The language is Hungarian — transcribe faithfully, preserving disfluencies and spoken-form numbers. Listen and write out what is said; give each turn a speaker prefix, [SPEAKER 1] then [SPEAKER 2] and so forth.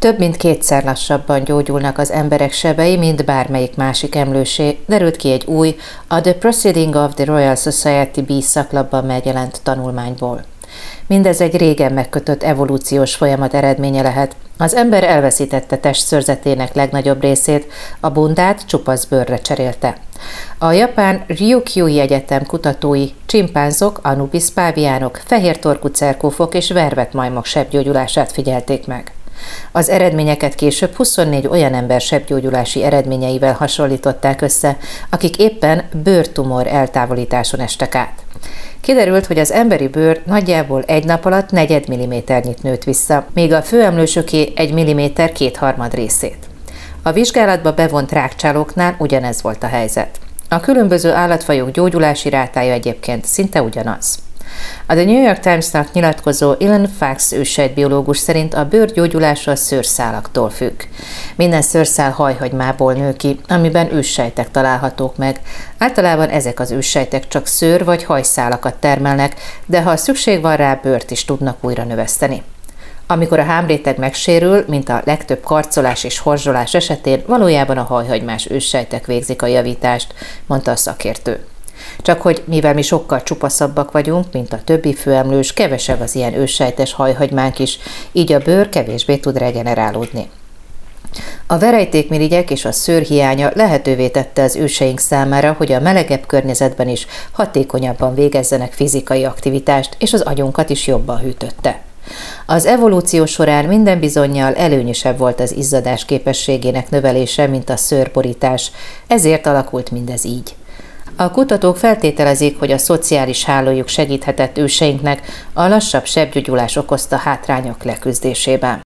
[SPEAKER 1] Több mint kétszer lassabban gyógyulnak az emberek sebei, mint bármelyik másik emlősé, derült ki egy új, a The Proceeding of the Royal Society B szaklapban megjelent tanulmányból. Mindez egy régen megkötött evolúciós folyamat eredménye lehet. Az ember elveszítette testszörzetének legnagyobb részét, a bundát csupasz bőrre cserélte. A japán Ryukyui Egyetem kutatói csimpánzok, Anubis páviánok, fehértorkú cerkófok és vervetmajmok sebgyógyulását figyelték meg. Az eredményeket később huszonnégy olyan ember sebgyógyulási eredményeivel hasonlították össze, akik éppen bőrtumor eltávolításon estek át. Kiderült, hogy az emberi bőr nagyjából egy nap alatt negyed milliméternyit nőtt vissza, míg a főemlősöké egy milliméter kétharmad részét. A vizsgálatba bevont rágcsálóknál ugyanez volt a helyzet. A különböző állatfajok gyógyulási rátája egyébként szinte ugyanaz. A The New York Times-nak nyilatkozó Ellen Fox őssejtbiológus szerint a bőr gyógyulása a szőrszálaktól függ. Minden szőrszál hajhagymából nő ki, amiben őssejtek találhatók meg. Általában ezek az őssejtek csak szőr vagy hajszálakat termelnek, de ha szükség van rá, bőrt is tudnak újra növeszteni. Amikor a hámréteg megsérül, mint a legtöbb karcolás és horzsolás esetén, valójában a hajhagymás őssejtek végzik a javítást, mondta a szakértő. Csak hogy mivel mi sokkal csupaszabbak vagyunk, mint a többi főemlős, kevesebb az ilyen őssejtes hajhagymánk is, így a bőr kevésbé tud regenerálódni. A verejtékmirigyek és a szőr hiánya lehetővé tette az őseink számára, hogy a melegebb környezetben is hatékonyabban végezzenek fizikai aktivitást, és az agyunkat is jobban hűtötte. Az evolúció során minden bizonnyal előnyösebb volt az izzadás képességének növelése, mint a szőrborítás, ezért alakult mindez így. A kutatók feltételezik, hogy a szociális hálójuk segíthetett őseinknek a lassabb sebgyógyulás okozta hátrányok leküzdésében.